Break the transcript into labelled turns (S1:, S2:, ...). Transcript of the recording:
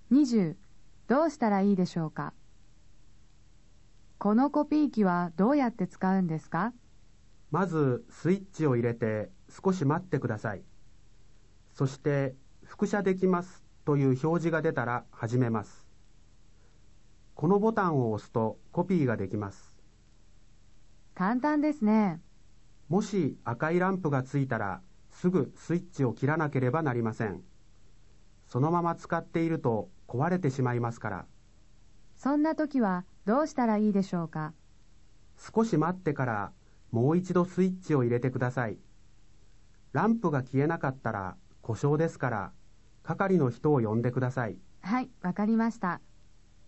S1: 20、どうしたらいいでしょうか。このコピー機はどうやって使うんですか？
S2: まずスイッチを入れて少し待ってください。そして複写できますという表示が出たら始めます。このボタンを押すとコピーができます。
S1: 簡単ですね。
S2: もし赤いランプがついたらすぐスイッチを切らなければなりません。そのまま使っていると壊れてしまいますから。
S1: そんな時はどうしたらいいでしょうか。
S2: 少し待ってからもう一度スイッチを入れてください。ランプが消えなかったら故障ですから、係の人を呼んでください。
S1: はい、わかりました。